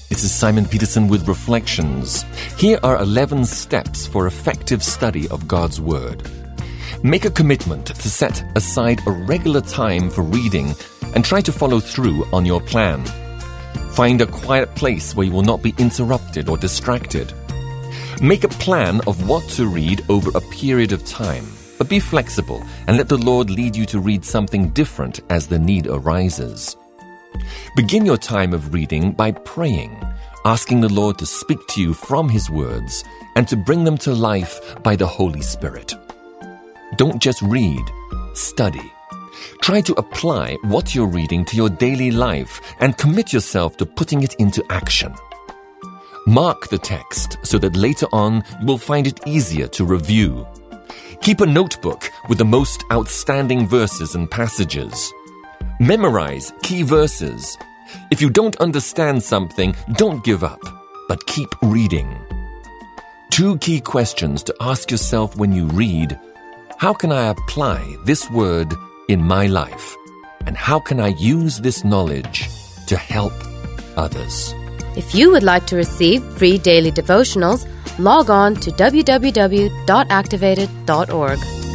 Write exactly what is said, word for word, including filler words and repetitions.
This is Simon Peterson with Reflections. Here are eleven steps for effective study of God's Word. Make a commitment to set aside a regular time for reading and try to follow through on your plan. Find a quiet place where you will not be interrupted or distracted. Make a plan of what to read over a period of time, but be flexible and let the Lord lead you to read something different as the need arises. Begin your time of reading by praying, asking the Lord to speak to you from His words and to bring them to life by the Holy Spirit. Don't just read, study. Try to apply what you're reading to your daily life and commit yourself to putting it into action. Mark the text so that later on you will find it easier to review. Keep a notebook with the most outstanding verses and passages. Memorize key verses. If you don't understand something, don't give up, but keep reading. Two key questions to ask yourself when you read: how can I apply this word in my life? And how can I use this knowledge to help others? If you would like to receive free daily devotionals, log on to w w w dot activated dot org.